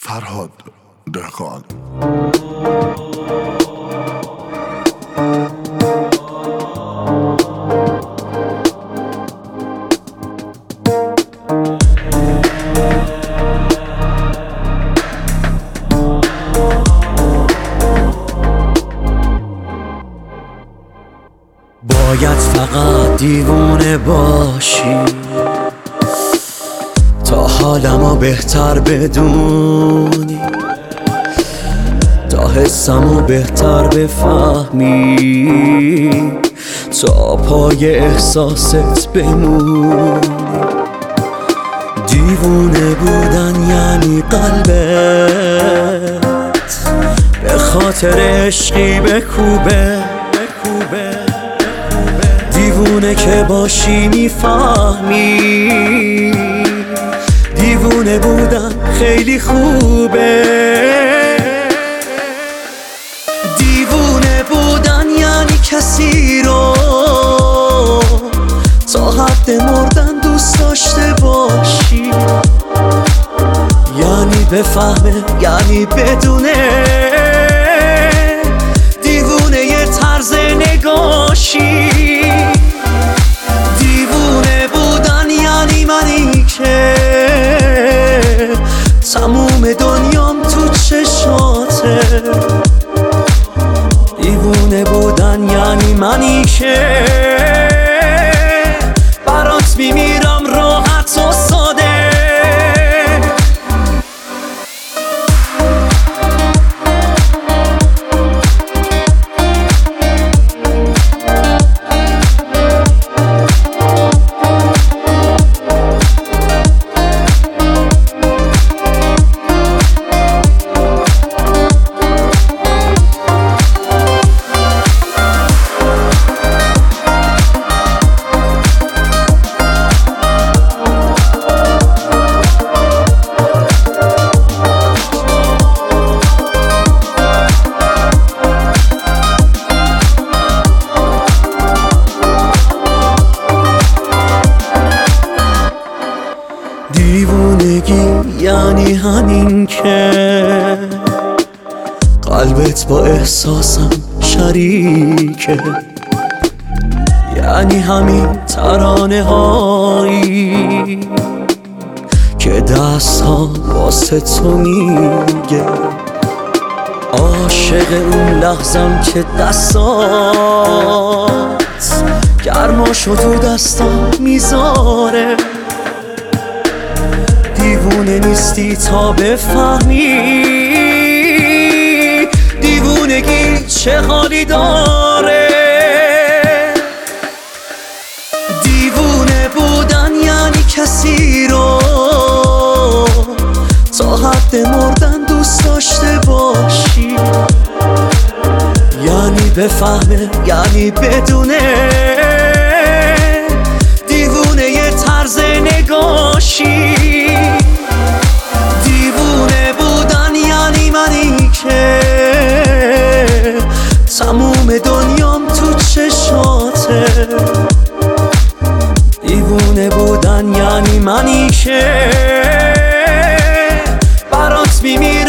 فرهاد دهقان. باید فقط دیوونه باشی تا حالمو بهتر بدونی، تا حسمو بهتر بفهمی، تا پای احساست بمونی. دیوونه بودن یعنی قلبت به خاطر عشقی بکوبه. دیوونه که باشی میفهمی دیوونه بودن خیلی خوبه. دیوونه بودن یعنی کسی رو تا حد مردن دوست داشته باشی، یعنی بفهمه، یعنی بدونه. دیوونه یه طرز نگاشی. دیوونه بودن یعنی منی که تموم دنیام تو چشاته. دیوونه بودن یعنی منی که برات میمیرم راحت و ساده. دیوونگی یعنی همین که قلبت با احساسم شریکه، یعنی همین ترانه هایی که دست ها واسه تو میگه. عاشق اون لحظم که دستات گرماشو تو دستم میذاره. دیوونه نیستی تا بفهمی دیوونگی چه حالی داره. دیوونه بودن یعنی کسی رو تا حد مردن دوست داشته باشی، یعنی بفهمه، یعنی بدونه. دیوونه یه طرز نگاشی. دیوونه بودن یعنی منی که تموم دنیام تو چشاته. دیوونه بودن یعنی منی که برات میمیرم